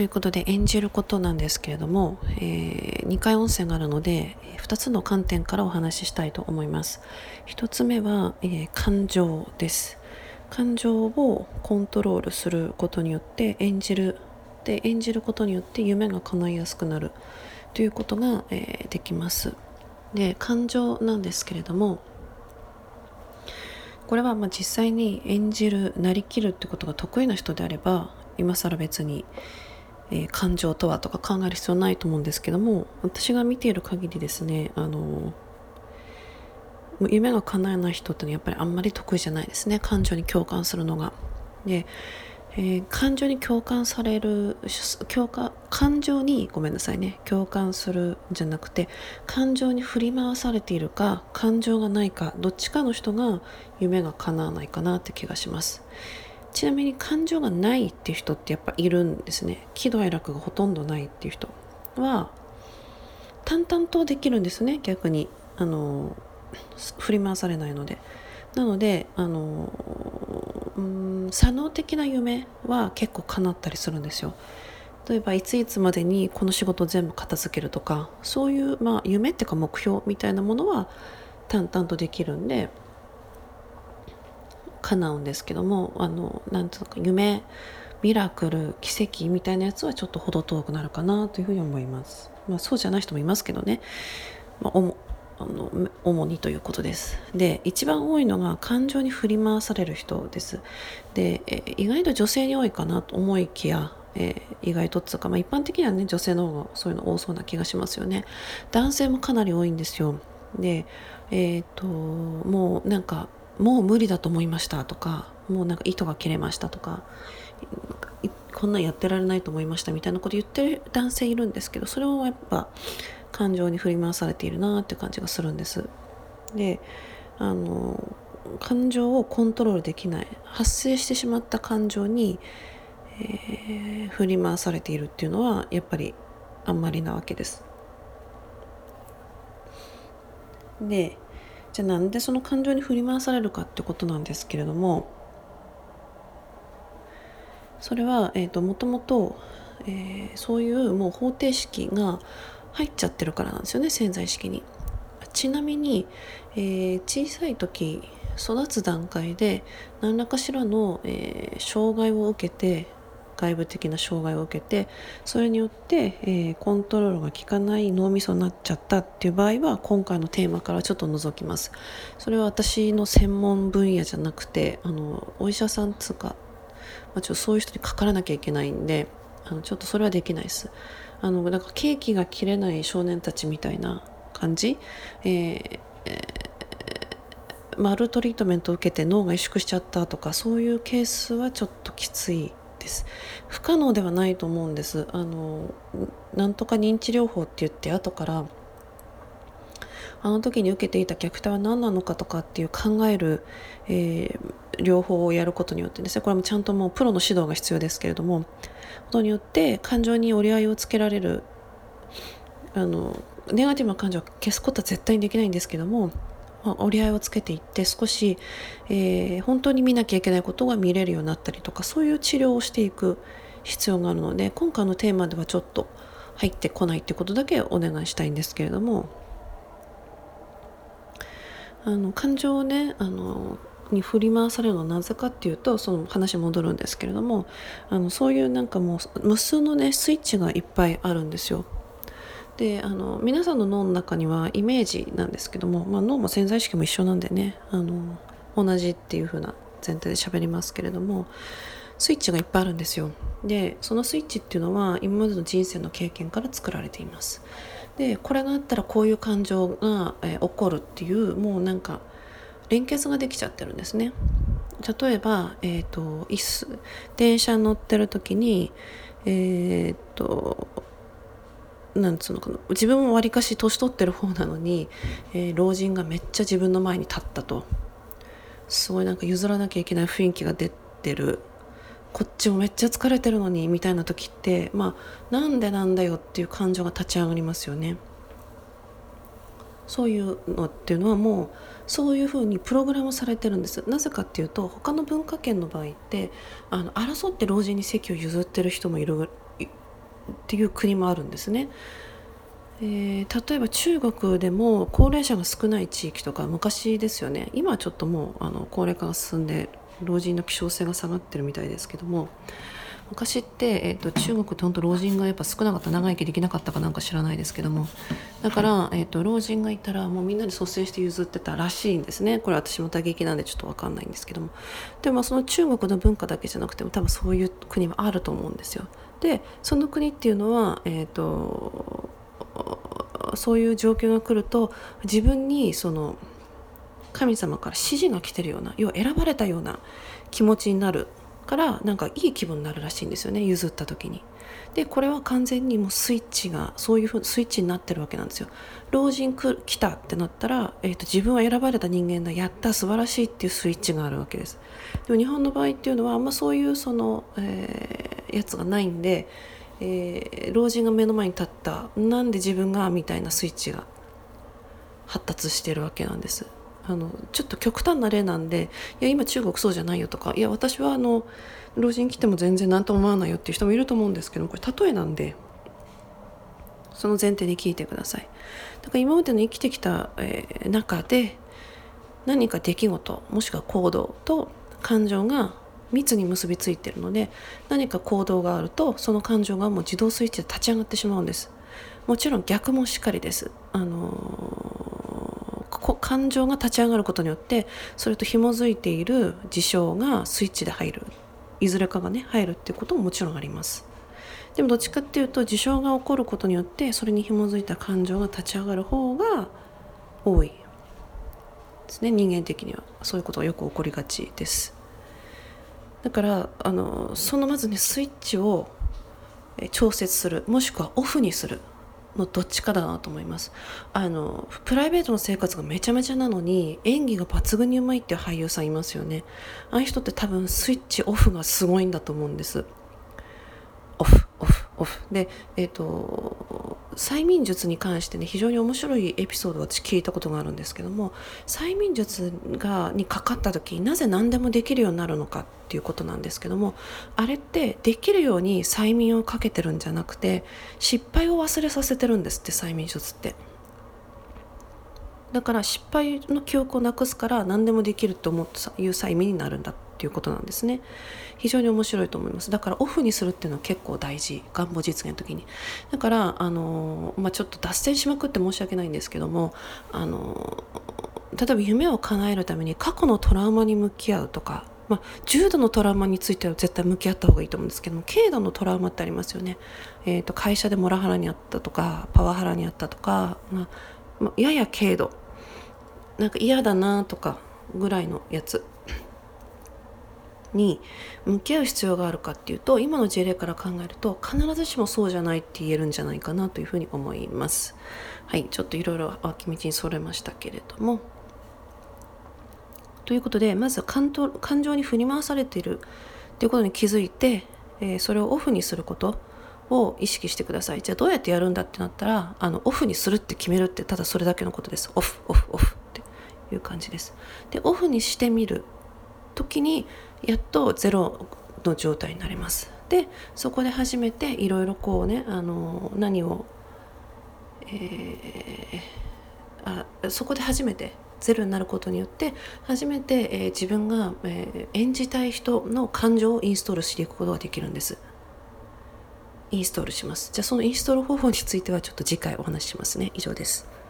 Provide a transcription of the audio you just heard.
ということで演じることなんですけれども、2回音声があるので2つの観点からお話ししたいと思います。1つ目は、感情です。感情をコントロールすることによって演じることによって夢が叶いやすくなるということが、できます。で、感情なんですけれども、これは実際に演じる、なりきるってことが得意な人であれば今更別に感情とはとか考える必要はないと思うんですけども、私が見ている限りですね、夢が叶えない人ってのはやっぱりあんまり得意じゃないですね、感情に共感するのが。で、感情に共感される感情にごめんなさいね共感するんじゃなくて、感情に振り回されているか感情がないか、どっちかの人が夢が叶わないかなって気がします。ちなみに感情がないっていう人ってやっぱいるんですね。喜怒哀楽がほとんどないっていう人は淡々とできるんですね。逆に振り回されないので。なので左脳的な夢は結構叶ったりするんですよ。例えばいついつまでにこの仕事を全部片付けるとか、そういう、夢っていうか目標みたいなものは淡々とできるんで叶うんですけども、なんとか夢、ミラクル、奇跡みたいなやつはちょっと程遠くなるかなというふうに思います。そうじゃない人もいますけどね、主にということです。で、一番多いのが感情に振り回される人です。で、意外と女性に多いかなと思いきや、意外とっつうか、一般的にはね女性の方がそういうの多そうな気がしますよね。男性もかなり多いんですよ。で、もうなんかもう無理だと思いましたとか、もうなんか糸が切れましたとか、こんなんやってられないと思いましたみたいなこと言ってる男性いるんですけど、それはやっぱ感情に振り回されているなって感じがするんです。で、感情をコントロールできない、発生してしまった感情に、振り回されているっていうのはやっぱりあんまりなわけです。で、じゃあなんでその感情に振り回されるかってことなんですけれども、それは、もともとそういうもう方程式が入っちゃってるからなんですよね、潜在意識に。ちなみに、小さい時育つ段階で何らかしらの、障害を受けて、外部的な障害を受けて、それによって、コントロールが効かない脳みそになっちゃったっていう場合は今回のテーマからちょっと除きます。それは私の専門分野じゃなくて、お医者さんつうか、ちょっとそういう人にかからなきゃいけないんで、ちょっとそれはできないです。なんかケーキが切れない少年たちみたいな感じ、マルトリートメントを受けて脳が萎縮しちゃったとか、そういうケースはちょっときついです。不可能ではないと思うんです。なんとか認知療法って言って後からあの時に受けていた虐待は何なのかとかっていう考える、療法をやることによってですね、これもちゃんともうプロの指導が必要ですけれども、ことによって感情に折り合いをつけられる、ネガティブな感情を消すことは絶対にできないんですけども、折り合いをつけていって少し、本当に見なきゃいけないことが見れるようになったりとか、そういう治療をしていく必要があるので、今回のテーマではちょっと入ってこないってことだけお願いしたいんですけれども、感情をねに振り回されるのはなぜかっていうと、その話戻るんですけれども、そういうなんかもう無数のねスイッチがいっぱいあるんですよ。で、皆さんの脳の中にはイメージなんですけども、脳も潜在意識も一緒なんでね、同じっていう風な前提で喋りますけれども、スイッチがいっぱいあるんですよ。で、そのスイッチっていうのは今までの人生の経験から作られています。で、これがあったらこういう感情が、起こるっていう、もうなんか連結ができちゃってるんですね。例えば、電車に乗ってる時に、なんつうのかな、自分もわりかし年取ってる方なのに、老人がめっちゃ自分の前に立ったと、すごいなんか譲らなきゃいけない雰囲気が出てる、こっちもめっちゃ疲れてるのにみたいな時って、なんでなんだよっていう感情が立ち上がりますよね。そういうのっていうのはもうそういうふうにプログラムされてるんです。なぜかっていうと、他の文化圏の場合って争って老人に席を譲ってる人もいるっていう国もあるんですね。例えば中国でも高齢者が少ない地域とか昔ですよね。今はちょっともう高齢化が進んで老人の希少性が下がってるみたいですけども、昔って、中国って本当老人がやっぱ少なかった、長生きできなかったかなんか知らないですけども、だから、老人がいたらもうみんなで率先して譲ってたらしいんですね。これ私も多劇なんでちょっと分かんないんですけども、でもその中国の文化だけじゃなくても多分そういう国はあると思うんですよ。でその国っていうのは、そういう状況が来ると自分にその神様から指示が来てるような、要は選ばれたような気持ちになるからなんかいい気分になるらしいんですよね、譲った時に。でこれは完全にもうスイッチがそういうふうにスイッチになってるわけなんですよ。老人来たってなったら、自分は選ばれた人間だ、やった素晴らしいっていうスイッチがあるわけです。でも日本の場合っていうのはあんまそういうその、やつがないんで、老人が目の前に立った、なんで自分がみたいなスイッチが発達してるわけなんです。ちょっと極端な例なんで、いや今中国そうじゃないよとか、いや私は老人来ても全然何とも思わないよっていう人もいると思うんですけども、これ例えなんでその前提に聞いてください。だから今までの生きてきた、中で何か出来事もしくは行動と感情が密に結びついているので、何か行動があるとその感情がもう自動スイッチで立ち上がってしまうんです。もちろん逆もしっかりです。感情が立ち上がることによってそれと紐づいている事象がスイッチで入る、いずれかがね入るっていうことももちろんあります。でもどっちかっていうと事象が起こることによってそれに紐づいた感情が立ち上がる方が多いですね。人間的にはそういうことがよく起こりがちです。だからそのまずねスイッチを調節する、もしくはオフにするのどっちかだなと思います。プライベートの生活がめちゃめちゃなのに演技が抜群にうまいっていう俳優さんいますよね。ああいう人って多分スイッチオフがすごいんだと思うんです。オフオフオフで、催眠術に関してね非常に面白いエピソードを私聞いたことがあるんですけども、催眠術にかかった時になぜ何でもできるようになるのかっていうことなんですけども、あれってできるように催眠をかけてるんじゃなくて失敗を忘れさせてるんですって、催眠術って。だから失敗の記憶をなくすから何でもできると思っていう催眠になるんだっていうことなんですね。非常に面白いと思います。だからオフにするっていうのは結構大事、願望実現の時に。だからちょっと脱線しまくって申し訳ないんですけども、例えば夢を叶えるために過去のトラウマに向き合うとか、重度のトラウマについては絶対向き合った方がいいと思うんですけども、軽度のトラウマってありますよね。会社でモラハラにあったとかパワハラにあったとか、やや軽度なんか嫌だなとかぐらいのやつに向き合う必要があるかっていうと、今の事例から考えると必ずしもそうじゃないって言えるんじゃないかなというふうに思います。はい、ちょっといろいろ脇道にそれましたけれども、ということでまずは感情に振り回されているっていうことに気づいて、それをオフにすることを意識してください。じゃあどうやってやるんだってなったら、オフにするって決めるって、ただそれだけのことです。オフオフオフっていう感じです。でオフにしてみる時にやっとゼロの状態になります。でそこで初めていろいろこうね、何を、そこで初めてゼロになることによって初めて、自分が、演じたい人の感情をインストールしていくことができるんです。インストールします。じゃあそのインストール方法についてはちょっと次回お話ししますね。以上です。